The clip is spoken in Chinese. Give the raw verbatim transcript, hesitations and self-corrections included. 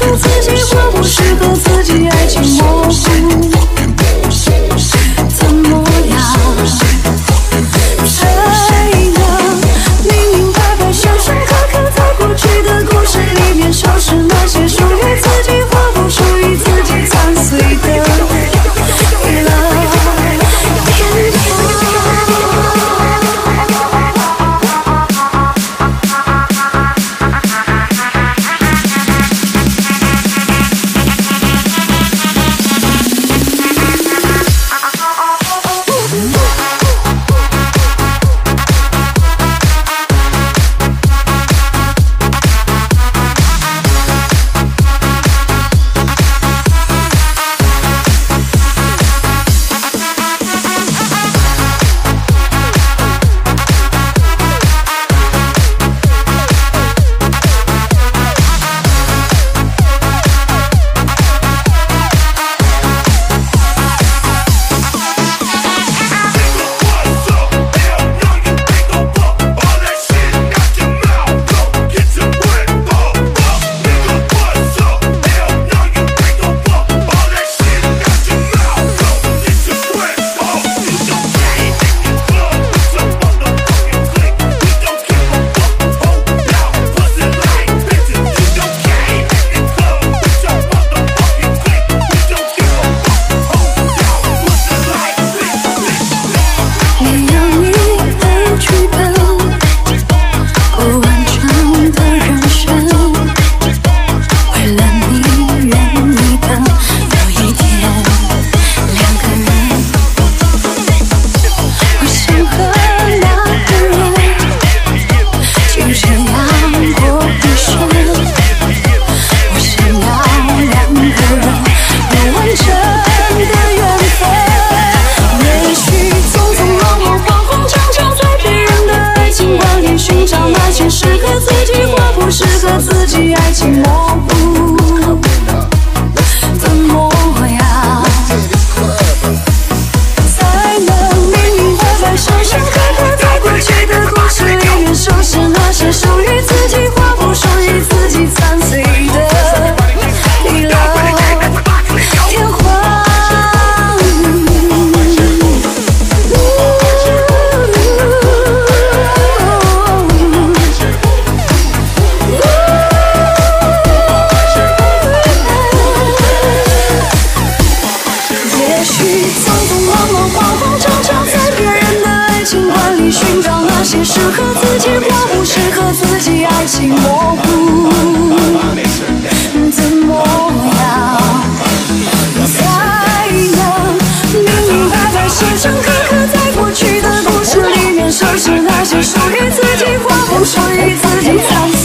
合自己或不适合自己，爱情模糊，怎么样才能明明白白、深深刻刻在过去的故事里面收拾那些属于自己或不属于自己残碎的未来。适合自己，爱情模糊，怎么样才能明明白白、深深刻刻在过去的故事里面收拾那些属于自己或不属于自己残碎的地牢天荒。寻找那些适合自己或不适合自己，爱情模糊，怎么样才能明明白白、深深刻刻在过去的故事里面收拾那些属于自己或不属于自己残